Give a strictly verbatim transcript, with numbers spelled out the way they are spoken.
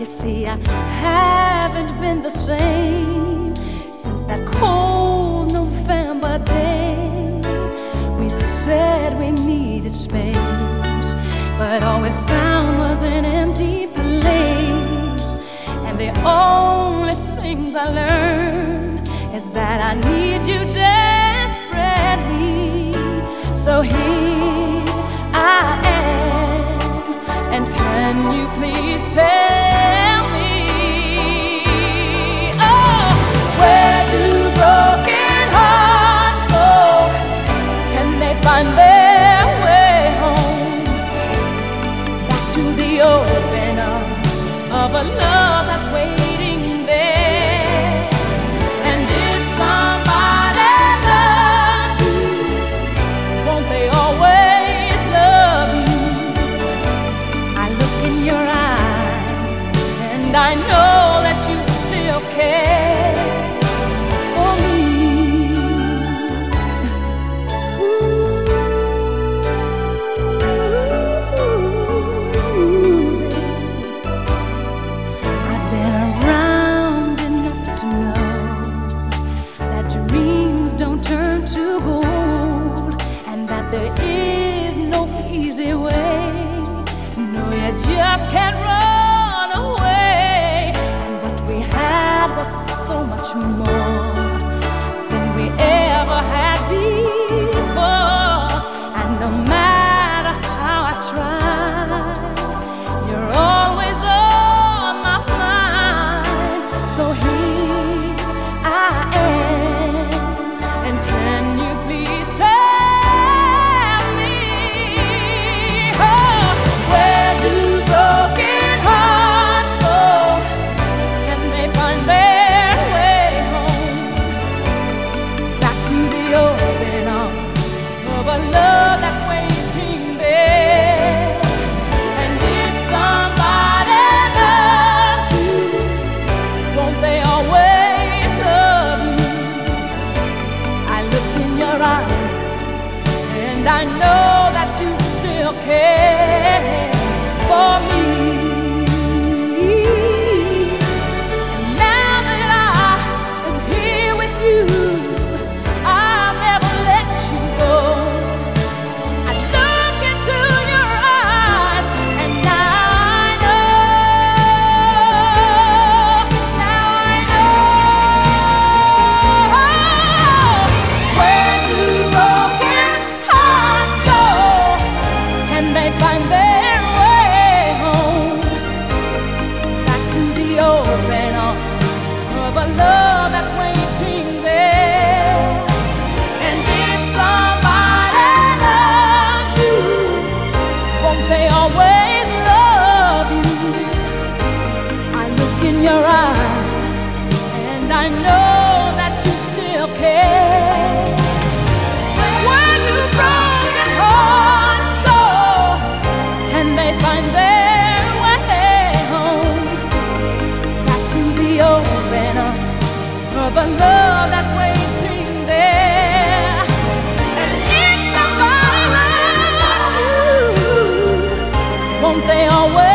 You see, I haven't been the same since that cold November day. We said we needed space, but all we found was an empty place. And the only things I learned is that I need you desperately. So here I am, and can you please tell me, oh, where do broken hearts go? Can they find their way home? Back to the open arms of a love that's waiting there. And if somebody loves you, won't they always love you? I look in your eyes and I know that you still care for me. Ooh, baby. I've been around enough to know that dreams don't turn to gold, and that there is no easy way. No, you just can't run away. And what we had was so much more than we ever had before. And no matter how I try, you're always on my mind. So here I am, and can you please tell me, oh, where do broken hearts go? Can they find their way home? Back to the open arms of a love that's waiting there. And if somebody loves you, won't they always love you? I look in your eyes and I know that you still care for me. And now that I am here with you, I'll never let you go. I look into your eyes and now I know, now I know. Where do broken hearts go? Can they find their way home? Back to the open arms of a love that's waiting there. And if somebody loves you, won't they always love you? I look in your eyes and I know that you still care. Where do broken hearts go? Can they find their way home? Back to the open arms of a love that's waiting there. And if somebody loves you, won't they always